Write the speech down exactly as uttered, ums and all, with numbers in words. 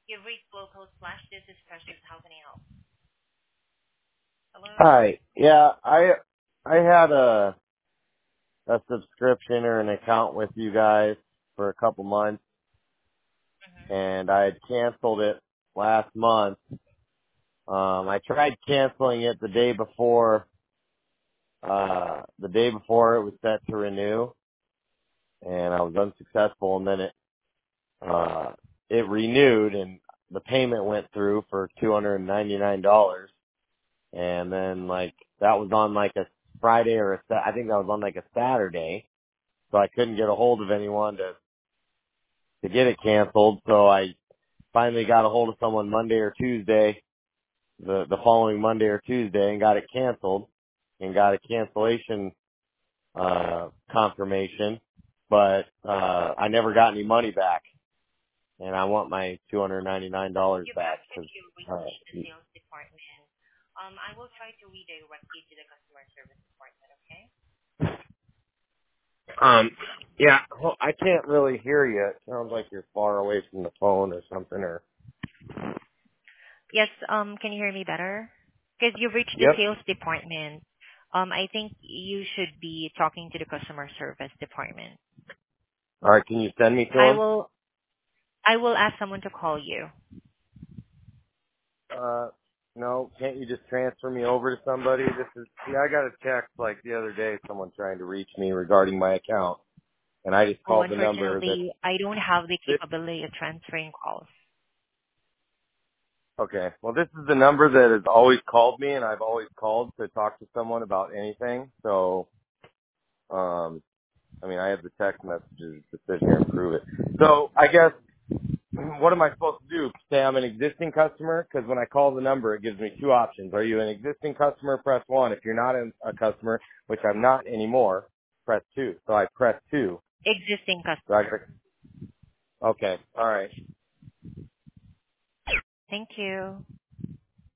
You've reached local slash this is Precious. How can I help? Hello? Hi. Yeah, I I had a a subscription or an account with you guys for a couple months, Mm-hmm. and I had canceled it last month. Um, I tried canceling it the day before uh the day before it was set to renew, and I was unsuccessful. And then it uh it renewed, and the payment went through for two hundred and ninety nine dollars. And then like that was on like a Friday or a Sa- I think that was on like a Saturday. So I couldn't get a hold of anyone to to get it canceled. So I finally got a hold of someone Monday or Tuesday, the the following Monday or Tuesday, and got it canceled, and got a cancellation uh confirmation. But uh I never got any money back, and I want my two hundred ninety nine dollars You've back because. actually reached the Uh, sales department. Um, I will try to redirect you to the customer service department, okay? um, yeah, well, I can't really hear you. It sounds like you're far away from the phone or something. Or Yes, um, can you hear me better? Because you've reached the yep. sales department. Um, I think you should be talking to the customer service department. All right, can you send me to I him? will I will ask someone to call you. Uh, no, can't you just transfer me over to somebody? This is, yeah, I got a text like the other day, someone trying to reach me regarding my account, and I just Oh, called the number that, unfortunately, I don't have the this, capability of transferring calls. okay, well this is the number that has always called me, and I've always called to talk to someone about anything, so, um, I mean, I have the text messages that sit here and prove it. So, I guess, what am I supposed to do? Say I'm an existing customer? Because when I call the number, it gives me two options. Are you an existing customer? Press one. If you're not an- a customer, which I'm not anymore, press two. So I press two. Existing So I, customer. okay. All right. Thank you.